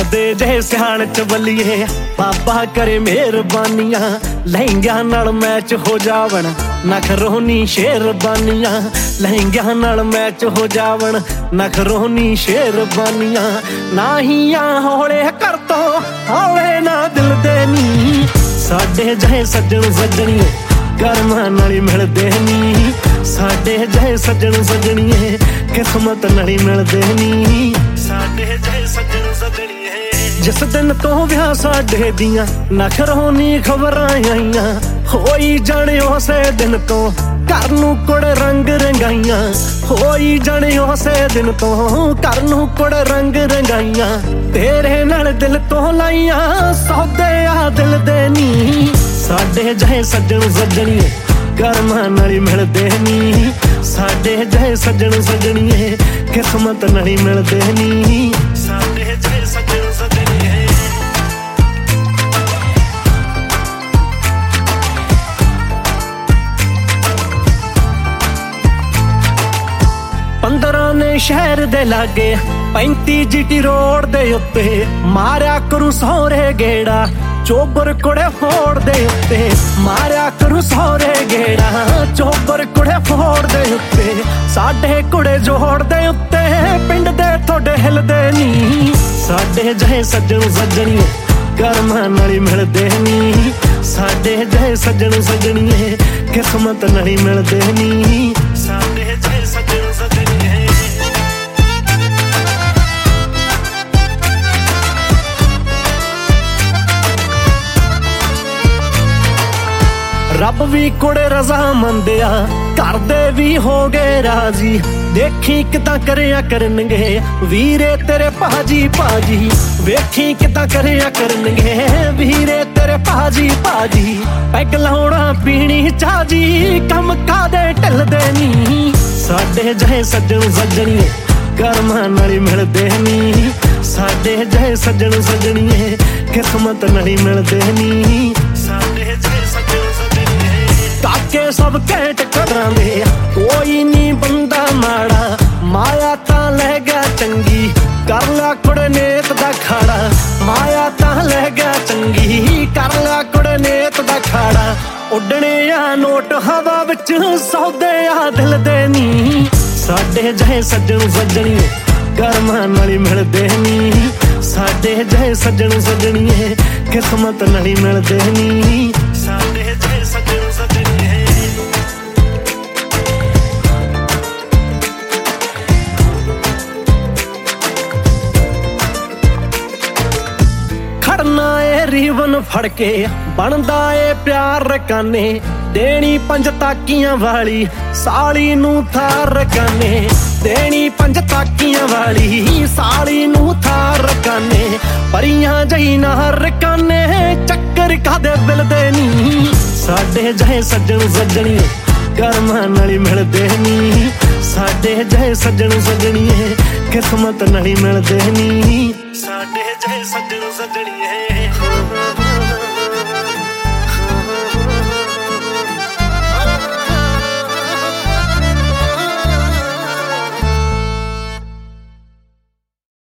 ਸਾਡੇ ਜਿਹੇ ਸਿਆਣ ਚ ਬੱਲੀਏ ਬਾਬਾ ਕਰੇ ਮਿਹਰਬਾਨੀਆਂ। ਲਹਿੰਗਿਆਂ ਨਾਲ ਮੈਚ ਹੋ ਜਾਵਣ ਨਖਰੋਨੀ ਸ਼ੇਰਬਾਨੀਆਂ। ਲਹਿੰਗਿਆਂ ਨਾਲ ਮੈਚ ਹੋ ਜਾਵਣ ਨਖਰੋਨੀ ਸ਼ੇਰਬਾਨੀਆਂ। ਨਾਹੀਆਂ ਹੌਲੇ ਕਰ ਤੋਂ ਹੌਲੇ ਨਾ ਦਿਲ ਦੇ ਨੀ। ਸਾਡੇ ਜਿਹੇ ਸੱਜਣ ਸੱਜਣੀਏ ਕਰਮਾਂ ਨਾਲ ਹੀ ਮਿਲਦੇ ਨੀ। ਸਾਡੇ ਜਿਹੇ ਸੱਜਣ ਸੱਜਣੀਏ ਕਿਸਮਤ ਨਾਲ ਹੀ ਮਿਲਦੇ ਨੀ। ਸਾਡੇ ਜਿਹੇ ਸੱਜਣ ਸੱਜਣੀਏ ਜਿਸ ਦਿਨ ਤੋਂ ਵਿਆਹ ਸਾਡੇ ਦੀਆਂ ਨਖਰੋਨੀ ਖਬਰਾਂ ਆਈਆਂ। ਹੋਈ ਜਾਣੇ ਉਸੇ ਦਿਨ ਤੋਂ ਘਰ ਨੂੰ ਕੁੜੇ ਰੰਗ ਰੰਗਾਈਆਂ। ਹੋਈ ਜਾਣੇ ਉਸੇ ਦਿਨ ਤੋਂ ਘਰ ਨੂੰ ਕੁੜੇ ਰੰਗ ਰੰਗਾਈਆਂ। ਤੇਰੇ ਨਾਲ ਦਿਲ ਤੋਂ ਲਾਈਆਂ ਸੌਦੇ ਆ ਦਿਲ ਦੇ ਨੀ। ਸਾਡੇ ਜਿਹੇ ਸੱਜਣ ਸੱਜਣੀਏ ਕਰਮਾਂ ਨਾਲ ਹੀ ਮਿਲਦੇ ਨੀ। ਸਾਡੇ ਜਿਹੇ ਸੱਜਣ ਸੱਜਣੀਏ ਕਿਸਮਤ ਨਾਲ ਹੀ ਮਿਲਦੇ ਨੀ। ਸਾਡੇ ਜਿਹੇ ਸੱਜਣ ਸੱਜਣੀਏ ਪੰਦਰਾਂ ਨੇ ਸ਼ਹਿਰ ਦੇ ਲਾਗੇ 35 GT ਰੋਡ ਦੇ ਉੱਤੇ ਮਾਰਿਆ ਕਰੂ ਸਹੁਰੇ ਗੇੜਾ। ਚੋਬਰ ਕੁੜੇ ਫੋੜ ਦੇ ਉੱਤੇ ਮਾਰਿਆ ਕਰੂ ਸਹੁਰੇ ਗੇੜਾ। ਚੋਬਰ ਕੁੜੇ ਫੋੜ ਦੇ ਉੱਤੇ ਸਾਡੇ ਕੁੜੇ ਜੋੜ ਦੇ ਉੱਤੇ ਪਿੰਡ ਦੇ ਤੁਹਾਡੇ ਹਿਲਦੇ ਨੀ। ਸਾਡੇ ਜਿਹੇ ਸੱਜਣ ਸੱਜਣੀਏ ਕਰਮਾਂ ਨਾਲ ਹੀ ਮਿਲਦੇ ਨੀ। ਸਾਡੇ ਜਿਹੇ ਸੱਜਣ ਸੱਜਣੀਏ ਕਿਸਮਤ ਨਾਲ ਹੀ ਮਿਲਦੇ ਨੀ। ਸਾਡੇ ਜਿਹੇ ਸੱਜਣ ਸੱਜਣੀਏ ਰੱਬ ਵੀ ਕੁੜੇ ਰਜ਼ਾ ਮੰਦਿਆ ਕਰਦੇ ਵੀ ਹੋ ਗਏ ਰਾਜੀ। ਦੇਖੀ ਕਿਦਾਂ ਕਰਿਆ ਕਰਨਗੇ ਵੀਰੇ ਤੇਰੇ ਭਾਜੀ ਭਾਜੀ। ਵੇਖੀ ਕਿਦਾਂ ਕਰਿਆ ਕਰਨਗੇ ਵੀਰੇ ਤੇਰੇ ਭਾਜੀ ਭਾਜੀ। ਪੈਗ ਲਾਉਣਾ ਪੀਣੀ ਚਾਜੀ ਕੰਮ ਕਾਦੇ ਢਿੱਲਦੇ ਨੀ। ਸਾਡੇ ਜਿਹੇ ਸੱਜਣ ਸੱਜਣੀਏ ਕਰਮਾਂ ਨਾਲ ਹੀ ਮਿਲਦੇ ਨੀ। ਸਾਡੇ ਜਿਹੇ ਸੱਜਣ ਸੱਜਣੀਏ ਕਿਸਮਤ ਨਾਲ ਹੀ ਮਿਲਦੇ ਨੀ। ਸਾਡੇ ਜਿਹੇ ਸੱਜਣ ਕਾਕੇ ਸਭ ਘੈਂਟ ਕਦਰਾਂ ਦੇ ਕੋਈ ਨੀ ਬੰਦਾ ਮਾੜਾ। ਮਾਇਆ ਤਾਂ ਲੈ ਗਿਆ ਚੰਗੀ ਕਰ ਲਿਆ ਕੁੜੇ ਨੇਤ ਦਾ ਖਾੜਾ। ਮਾਇਆ ਤਾਂ ਲੈ ਗਿਆ ਚੰਗੀ ਕਰ ਲਿਆ ਕੁੜੇ ਨੇਤ ਦਾ ਖਾੜਾ। ਉੱਡਣੇ ਆ ਨੋਟ ਹਵਾ ਵਿੱਚ ਸੌਦੇ ਆ ਦਿਲ ਦੇ ਨੀ। ਸਾਡੇ ਜਿਹੇ ਸੱਜਣ ਸੱਜਣੀਏ ਕਰਮਾਂ ਨਾਲ ਹੀ ਮਿਲਦੇ ਨੀ। ਸਾਡੇ ਜਿਹੇ ਸੱਜਣ ਸੱਜਣੀਏ ਕਿਸਮਤ ਨਾਲ ਹੀ ਮਿਲਦੇ ਨੀ। ਸਾਡੇ ਜਿਹੇ ਸੱਜਣ ਸੱਜਣੀਏ ਖੜਨਾ ਏ ਰੀਵਨ ਫੜ ਕੇ ਬਣਦਾ ਏ ਪਿਆਰ ਰਕਾਨੇ। ਦੇਣੀ ਪੰਜ ਤਾਕੀਆਂ ਵਾਲੀ ਸਾਲੀ ਨੂੰ ਥਾਰ ਰਕਾਨੇ। ਦੇਣੀ ਪੰਜ ਤਾਕੀਆਂ ਵਾਲੀ ਸਾਲੀ ਨੂੰ ਥਾਰ ਰਕਾਨੇ। ਪਰੀਆਂ ਜਈ ਨਾ ਰਕਾਨੇ ਚੱਕਰ ਕਾਦੇ ਬਿਲਦੇ ਨੀ। ਸਾਡੇ ਜਿਹੇ ਸੱਜਣ ਸੱਜਣੀਏ ਕਰਮਾਂ ਨਾਲ ਹੀ ਮਿਲਦੇ ਨੀ। ਸਾਡੇ ਜਿਹੇ ਸੱਜਣ ਸੱਜਣੀਏ ਕਿਸਮਤ ਨਾਲ ਹੀ ਮਿਲਦੇ ਨੀ। ਸਾਡੇ ਜਿਹੇ ਸੱਜਣ ਸੱਜਣੀਏ